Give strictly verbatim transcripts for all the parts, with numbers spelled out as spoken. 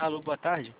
Alô, boa tarde.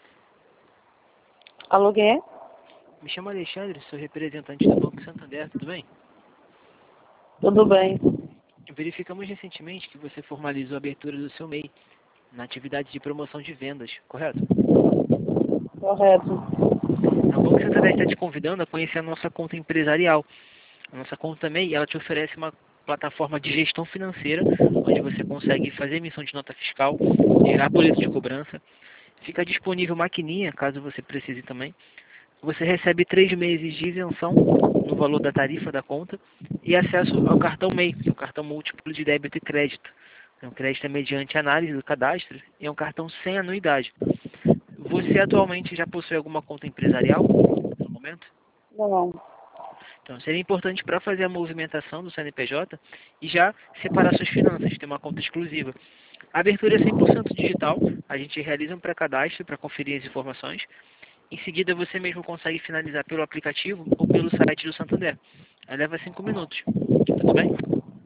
Alô, quem é? Me chamo Alexandre, sou representante do Banco Santander, tudo bem? Tudo bem. Verificamos recentemente que você formalizou a abertura do seu M E I na atividade de promoção de vendas, correto? Correto. O Banco Santander está te convidando a conhecer a nossa conta empresarial. A nossa conta M E I, ela te oferece uma plataforma de gestão financeira, onde você consegue fazer emissão de nota fiscal, gerar boleto de cobrança. Fica disponível maquininha, caso você precise também. Você recebe três meses de isenção no valor da tarifa da conta e acesso ao cartão M E I, que é o cartão múltiplo de débito e crédito. É um crédito mediante análise do cadastro e é um cartão sem anuidade. Você atualmente já possui alguma conta empresarial no momento? Não. Então, seria importante para fazer a movimentação do C N P J e já separar suas finanças, ter uma conta exclusiva. A abertura é cem por cento digital, a gente realiza um pré-cadastro para conferir as informações. Em seguida, você mesmo consegue finalizar pelo aplicativo ou pelo site do Santander. Aí leva cinco minutos. Tudo bem?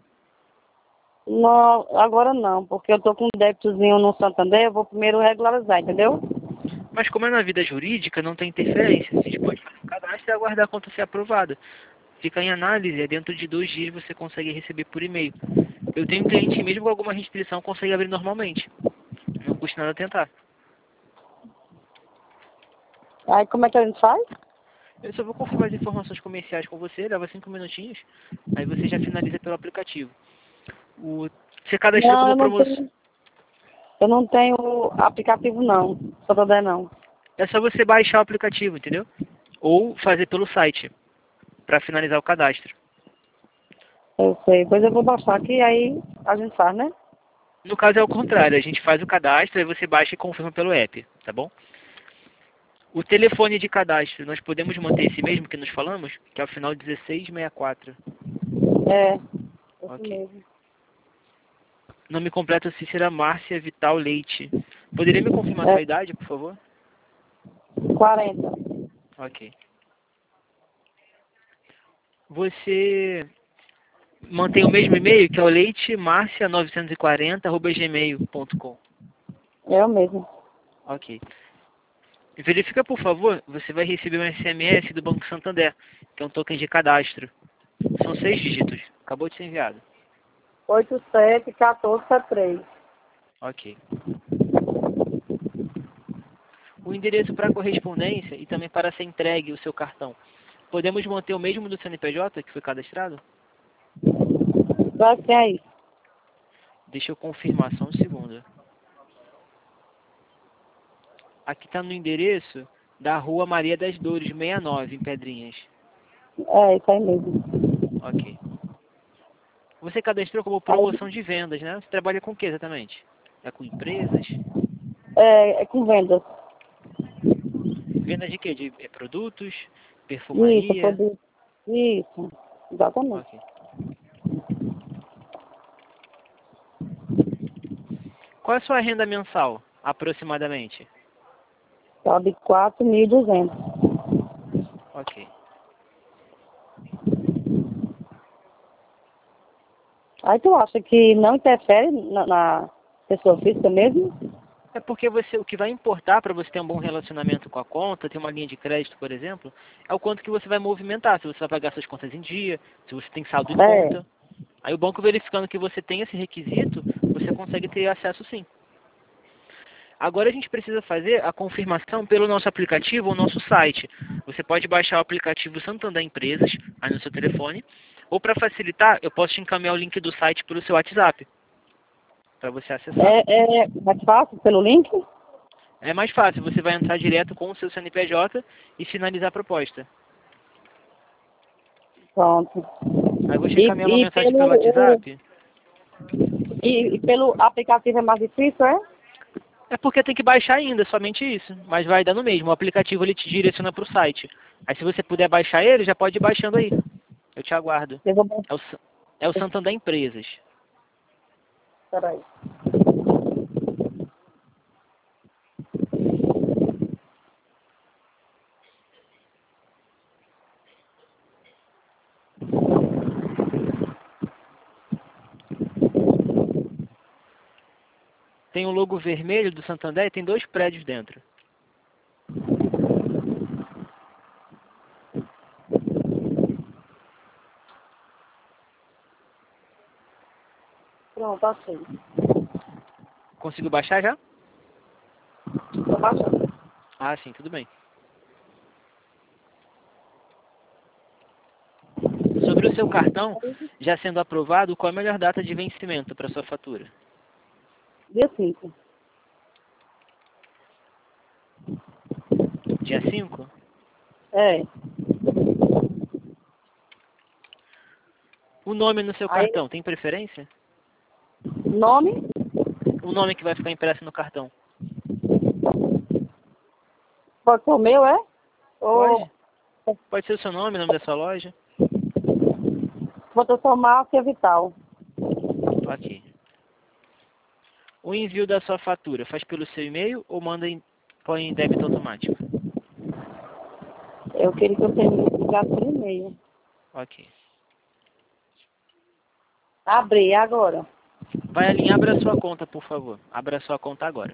Não, agora não, porque eu tô com um débitozinho no Santander, eu vou primeiro regularizar, entendeu? Mas como é na vida jurídica, não tem interferência. A gente pode fazer um cadastro e aguardar a conta ser aprovada. Fica em análise, e dentro de dois dias você consegue receber por e-mail. Eu tenho um cliente, mesmo com alguma restrição, consegue abrir normalmente. Não custa nada tentar. Aí como é que a gente faz? Eu só vou confirmar as informações comerciais com você, leva cinco minutinhos, aí você já finaliza pelo aplicativo. O... Você cadastrou Não, como eu não promoção. tenho. Eu não tenho aplicativo não, Santander não. É só você baixar o aplicativo, entendeu? Ou fazer pelo site, para finalizar o cadastro. Eu sei, depois eu vou baixar aqui, aí a gente faz, né? No caso é o contrário, a gente faz o cadastro, aí você baixa e confirma pelo app, tá bom? O telefone de cadastro, nós podemos manter esse mesmo que nos falamos? Que é o final dezesseis sessenta e quatro. É, esse Ok. mesmo. Nome completo Cícera Márcia Vital Leite. Poderia me confirmar É, sua idade, por favor? quarenta. Ok. Você mantém o mesmo e-mail, que é o leitemarcia novecentos e quarenta arroba gmail ponto com. É o mesmo. Ok. Verifica, por favor, você vai receber um S M S do Banco Santander, que é um token de cadastro. São seis dígitos. Acabou de ser enviado. oito sete um quatro sete três. Ok. O endereço para correspondência e também para ser entregue o seu cartão. Podemos manter o mesmo do C N P J que foi cadastrado? Vai ser aí. Deixa eu confirmar só um segundo. Aqui está no endereço da Rua Maria das Dores, sessenta e nove, em Pedrinhas. É, isso aí mesmo. Ok. Você cadastrou como Aí, promoção de vendas, né? Você trabalha com o que exatamente? É com empresas? é, é com vendas. Venda de quê? De é, produtos? Isso, Perfumaria? produto. Isso, exatamente. Ok. Qual é a sua renda mensal, aproximadamente? Só de quatro mil e duzentos. Ok. Aí tu acha que não interfere na, na pessoa física mesmo? É porque você, o que vai importar para você ter um bom relacionamento com a conta, ter uma linha de crédito, por exemplo, é o quanto que você vai movimentar, se você vai pagar suas contas em dia, se você tem saldo em É. conta. Aí o banco verificando que você tem esse requisito, você consegue ter acesso sim. Agora a gente precisa fazer a confirmação pelo nosso aplicativo ou nosso site. Você pode baixar o aplicativo Santander Empresas aí no seu telefone, ou para facilitar, eu posso te encaminhar o link do site para o seu WhatsApp, para você acessar. É, é mais fácil pelo link? É mais fácil, você vai entrar direto com o seu C N P J e finalizar a proposta. Pronto. Aí eu vou te E, encaminhar uma e, mensagem pelo, pelo o- WhatsApp. e, e pelo aplicativo é mais difícil, é? É porque tem que baixar ainda, somente isso. Mas vai dar no mesmo. O aplicativo ele te direciona para o site. Aí se você puder baixar ele, já pode ir baixando aí. Eu te aguardo. Eu vou... É o, Sa- é o Santander Empresas. Peraí. tem o logo vermelho do Santander e tem dois prédios dentro. Pronto, achei. Conseguiu baixar já? Tô baixando. Ah, sim, tudo bem. Sobre o seu cartão, já sendo aprovado, qual é a melhor data de vencimento para sua fatura? Dia cinco. Dia cinco? É. O nome no seu Aí, cartão, tem preferência? nome? O nome que vai ficar impresso no cartão. Pode ser o meu, é? Ou Pode? Pode ser o seu nome, o nome da sua loja. vou transformar que é vital. Ok. O envio da sua fatura faz pelo seu e-mail ou manda em, põe em débito automático? Eu queria que você me ligasse por e-mail. Ok. Abri agora. Vai ali, abra a sua conta, por favor. Abra a sua conta agora.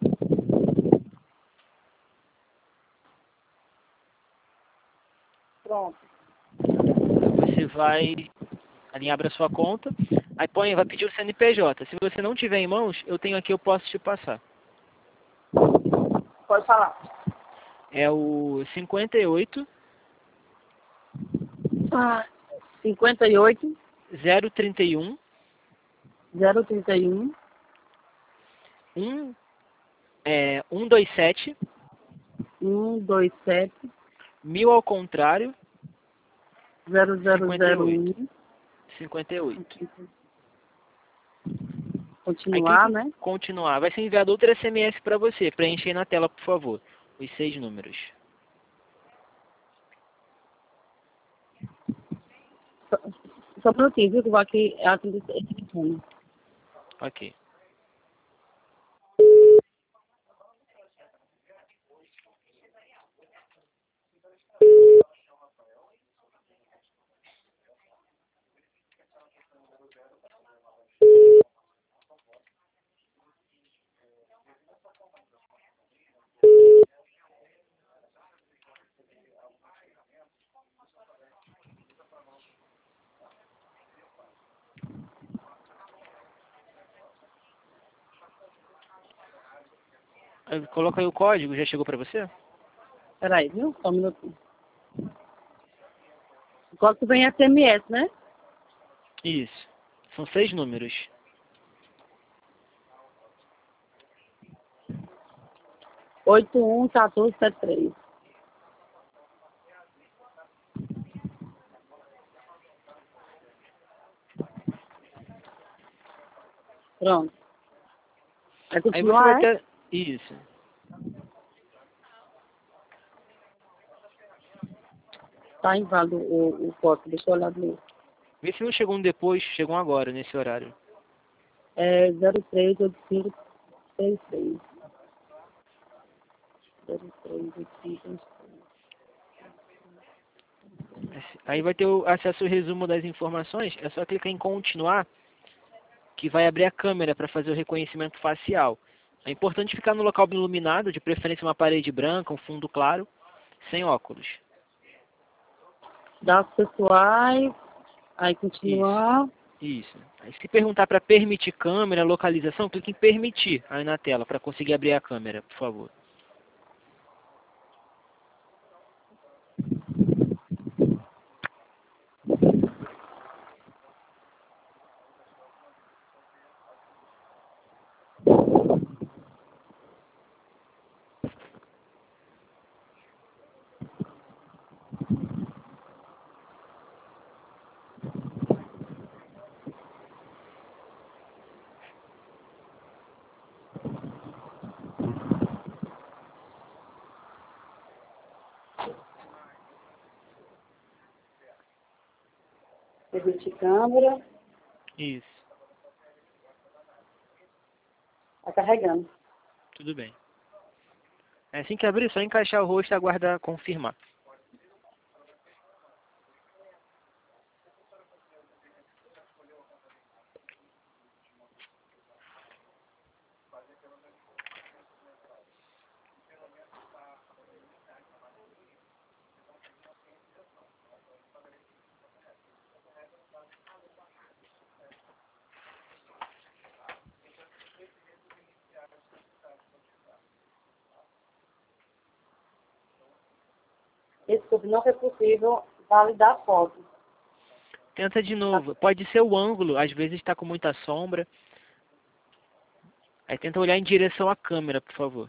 Pronto. Você vai ali, abra a sua conta. Aí põe, vai pedir o C N P J. Se você não tiver em mãos, eu tenho aqui, eu posso te passar. Pode falar. É o cinquenta e oito, Ah, cinquenta e oito, zero trinta e um, zero trinta e um, um, é, cento e vinte e sete, um, dois, sete, mil ao contrário, zero, zero, cinquenta e zero, oito. um. cinquenta e oito. Aí clique Continuar, em né? continuar. Vai ser enviado outro S M S para você. Preencha aí na tela, por favor. Os seis números. Só, só um minutinho, viu? Que eu vou aqui atender esse telefone. Ok. Aí, coloca aí o código. Já chegou para você? Peraí, viu? Só um minutinho. O código vem S M S, né? Isso. São seis números. oito um um quatro sete três. Pronto. Vai Aí você vai continuar, é? ter... Isso. Tá inválido o, o código. Deixa eu olhar de novo. Vê se não chegou um depois. Chegou um agora, nesse horário. É zero três oito cinco seis seis. zero três oito cinco seis seis. Aí vai ter o acesso ao resumo das informações. É só clicar em continuar, que vai abrir a câmera para fazer o reconhecimento facial. É importante ficar no local iluminado, de preferência uma parede branca, um fundo claro, sem óculos. Dados pessoais. Aí Isso, continuar. isso. Aí se perguntar para permitir câmera, localização, clique em permitir aí na tela para conseguir abrir a câmera, por favor. Permitir câmera. Isso, Tá carregando. tudo bem. É assim que abrir, é só encaixar o rosto e aguardar confirmar. Desculpe, não foi possível validar a foto. Tenta de novo. Pode ser o ângulo, às vezes está com muita sombra. Aí tenta olhar em direção à câmera, por favor.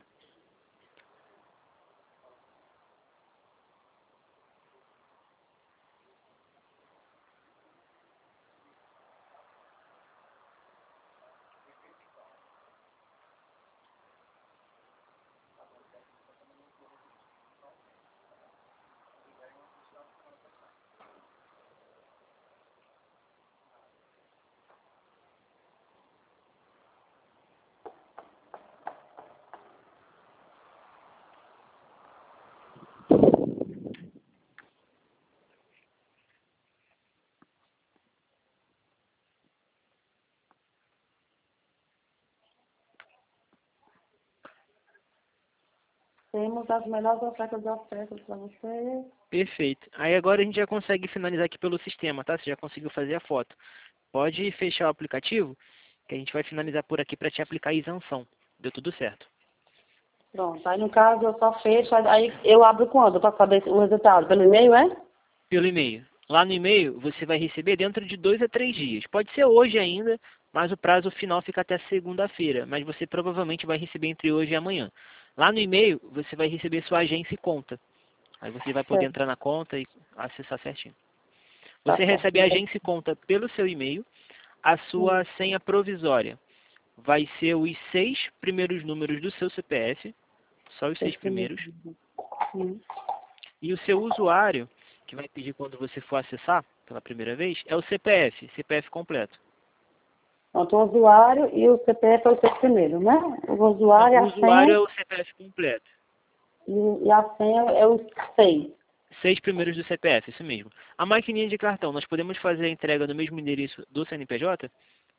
Temos as melhores ofertas de ofertas para você. Perfeito. Aí agora a gente já consegue finalizar aqui pelo sistema, tá? Você já conseguiu fazer a foto. Pode fechar o aplicativo, que a gente vai finalizar por aqui para te aplicar a isenção. Deu tudo certo. Pronto, aí no caso eu só fecho, aí eu abro quando para saber o resultado? Pelo e-mail, é? Pelo e-mail. Lá no e-mail você vai receber dentro de dois a três dias. Pode ser hoje ainda, mas o prazo final fica até segunda-feira. Mas você provavelmente vai receber entre hoje e amanhã. Lá no e-mail você vai receber sua agência e conta. Aí você vai poder Certo. entrar na conta e acessar certinho. Tá Você certo. recebe a agência e conta pelo seu e-mail. A Hum, sua senha provisória vai ser os seis primeiros números do seu C P F. Só os seis esse primeiros. mesmo. Hum. E o seu usuário, que vai pedir quando você for acessar pela primeira vez, é o C P F, C P F completo. Pronto, o usuário e o C P F é o seu primeiro, né? O Não, usuário, o a usuário senha é o C P F completo. e, e a senha é o seis. Seis primeiros do C P F, isso mesmo. A maquininha de cartão, nós podemos fazer a entrega no mesmo endereço do C N P J?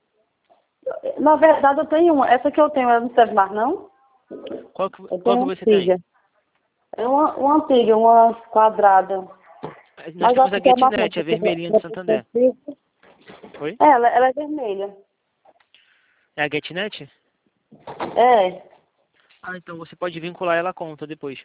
Na verdade, eu tenho uma. Essa que eu tenho, ela não serve mais, não? Qual que, Eu qual tenho que uma você tem? antiga. É uma, uma antiga, uma quadrada. Nós Mas temos a acho que é mais nova, GetNet, a porque vermelhinha do é- Santander. é- Oi? ela, ela é vermelha. É a GetNet? É, Ah, então você pode vincular ela à conta depois.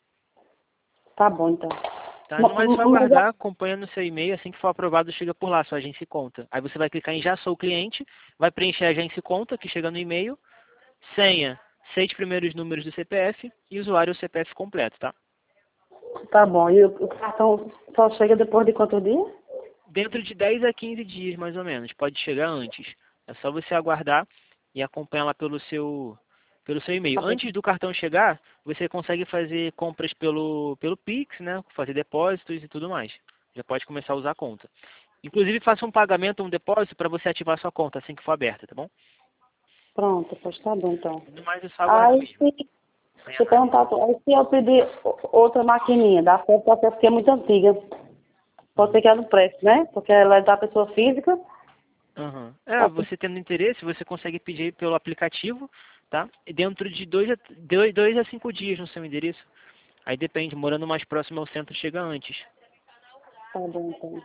tá bom então. Tá? Ma- Não é só ma- Mas aguardar, acompanha no seu e-mail, assim que for aprovado, chega por lá, sua agência e conta. Aí você vai clicar em Já Sou Cliente, vai preencher a agência e conta, que chega no e-mail, senha, seis primeiros números do C P F e usuário o C P F completo, tá? tá bom. E o, o cartão só chega depois de quanto dia? Dentro de dez a quinze dias, mais ou menos, pode chegar antes. É só você aguardar e acompanhar lá pelo seu, pelo seu e-mail. Tá bom. Antes do cartão chegar, você consegue fazer compras pelo, pelo Pix, né? Fazer depósitos e tudo mais. Já pode começar a usar a conta. Inclusive, faça um pagamento, um depósito para você ativar sua conta assim que for aberta, tá bom? Pronto, pois tá bom então. No mais, é só aguardar Aí mesmo. se, Sem se eu análise. perguntar, aí se eu pedir o- outra maquininha, dá certo até porque é muito antiga. Pode ser Uhum. que ela não preste, né? Porque ela é da pessoa física. Uhum. É, Pode ser- você tendo interesse, você consegue pedir pelo aplicativo, tá? E dentro de dois a, dois, dois a cinco dias no seu endereço. Aí depende, morando mais próximo ao centro chega antes. Tá bom então.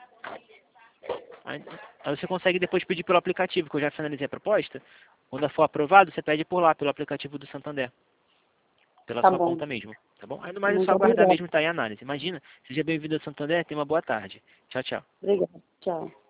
Aí, aí você consegue depois pedir pelo aplicativo, que eu já finalizei a proposta. Quando for aprovado, você pede por lá, pelo aplicativo do Santander. Pela Tá sua bom. conta mesmo. Tá bom? Aí no mais é só Muito aguardar obrigada. mesmo, tá em análise. Imagina, seja bem-vindo ao Santander, tenha uma boa tarde. Tchau, tchau. Obrigada. Tchau.